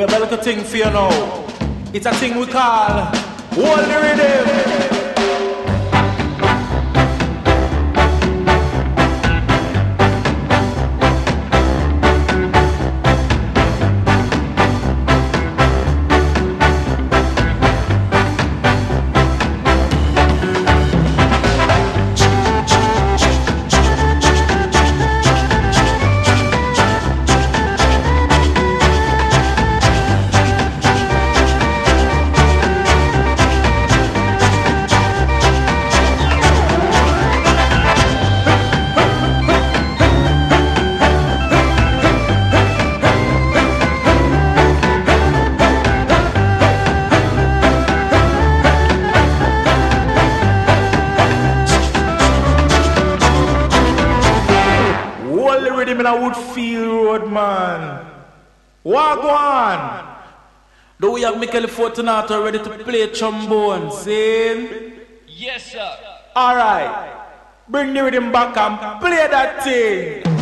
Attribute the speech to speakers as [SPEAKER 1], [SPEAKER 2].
[SPEAKER 1] we have a little thing for you now. It's a thing we call Hold the Rhythm. In a Woodfield Road, man. Wagwan. Do we have Mikel Fortunato ready to play trombone? See?
[SPEAKER 2] Yes, sir.
[SPEAKER 1] Alright. Bring the rhythm back and play that thing.